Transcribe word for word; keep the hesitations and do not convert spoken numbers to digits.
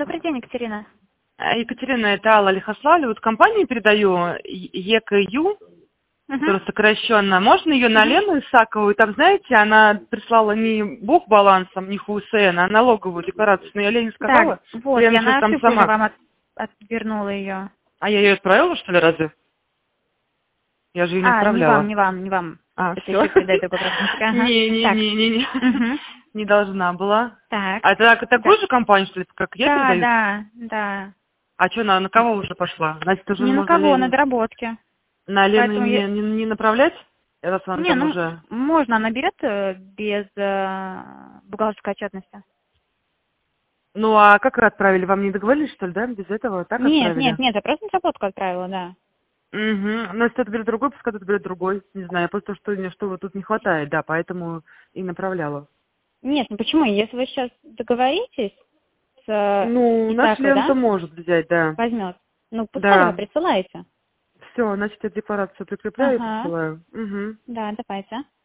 Добрый день, Екатерина. А, Екатерина, это Алла Лихославлева. Вот компании передаю ЕКЮ, которая Угу. сокращенно. Можно ее на Угу. Лену Исакову? Там, знаете, она прислала не бок балансом, не ХУСН, а налоговую декларацию. Но я Лене Да, сказала, вот, что я я сейчас на там ошибку уже сама. вам от, отвернула ее. А я ее отправила, что ли, разве? Я же ее не А, не вам, отправляла. не вам, не вам. А, Это все. еще передать такой процентик. Ага. Так. Не-не-не-не-не. Угу. Не должна была. Так. А это Да. такую же компанию, что ли, как я Да, передаю? да, да. А что, на, на кого уже пошла? Значит, уже Ни на можно кого, на Лене... доработке. На Лену Поэтому я... не, не, не направлять? Раз она Не, там ну, уже... можно, она берет э, без э, бухгалтерской отчетности. Ну, а как вы отправили? Вам не договорились, что ли, да? Без этого так Нет, отправили? нет, нет, я просто на доработку отправила, да. Угу. Но если кто-то берет другой, пускай кто-то берет другой. Не знаю, просто что мне что вот тут не хватает, да, поэтому и направляла. Нет, ну почему? Если вы сейчас договоритесь с э, Ну, наш Исакой, Лен-то да, может взять, да. возьмет. Ну, пускай вы Да. присылаете. Все, значит, я декларацию прикрепляю и Ага, присылаю. Угу. да, давайте.